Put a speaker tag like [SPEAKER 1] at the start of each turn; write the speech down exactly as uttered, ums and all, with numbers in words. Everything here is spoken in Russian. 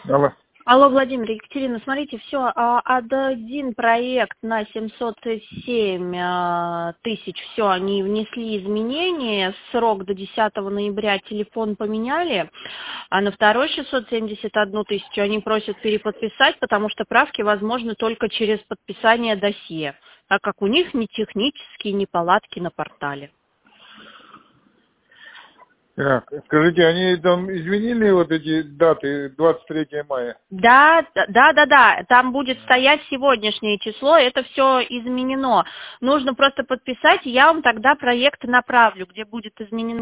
[SPEAKER 1] Алло.
[SPEAKER 2] Алло, Владимир, Екатерина, смотрите, все, один проект на семьсот семь тысяч, все, они внесли изменения, срок до десятого ноября, телефон поменяли, а на второй шестьсот семьдесят одну тысячу они просят переподписать, потому что правки возможны только через подписание досье, так как у них ни технические, ни палатки на портале.
[SPEAKER 1] Так, скажите, они там изменили вот эти даты двадцать третьего мая?
[SPEAKER 2] Да, да, да, да, там будет стоять сегодняшнее число, это все изменено. Нужно просто подписать, и я вам тогда проект направлю, где будет изменено.